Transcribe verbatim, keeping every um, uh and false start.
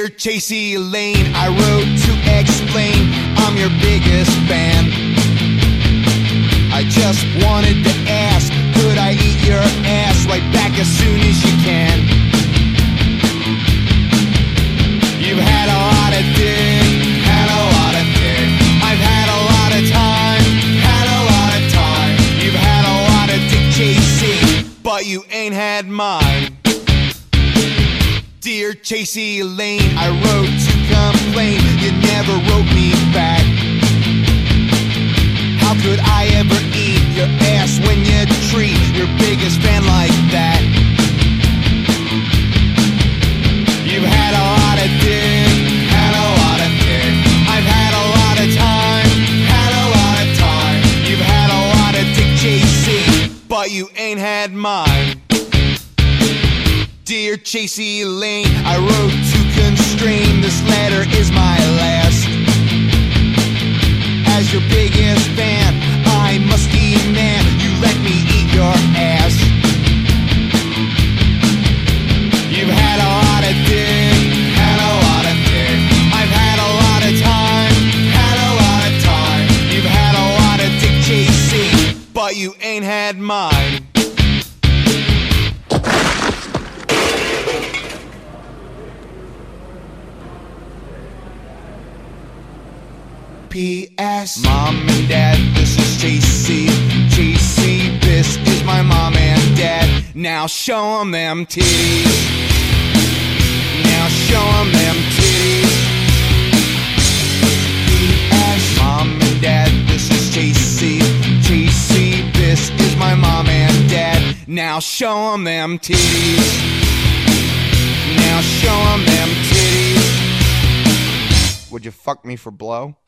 Dear Chasey Lane, I wrote to explain I'm your biggest fan. I just wanted to ask, could I eat your ass right back as soon as you can? You've had a lot of dick, had a lot of dick. I've had a lot of time, had a lot of time. You've had a lot of dick chasing, but you ain't had mine. Dear Chasey Lane, I wrote to complain, you never wrote me back. How could I ever eat your ass when you treat your biggest fan like that? You've had a lot of dick, had a lot of dick. I've had a lot of time, had a lot of time. You've had a lot of dick chasing, but you ain't had mine. Dear Chasey Lane, I wrote to constrain, this letter is my last. As your biggest fan, I must demand you let me eat your ass. You've had a lot of dick, had a lot of dick. I've had a lot of time, had a lot of time. You've had a lot of dick chasing, but you ain't had mine. P S Mom and Dad, this is Chasey. Chasey, this is my mom and dad. Now show 'em them titties. Now show 'em them titties. P S Mom and Dad, this is Chasey. Chasey, this is my mom and dad. Now show 'em them titties. Now show 'em them titties. Would you fuck me for blow?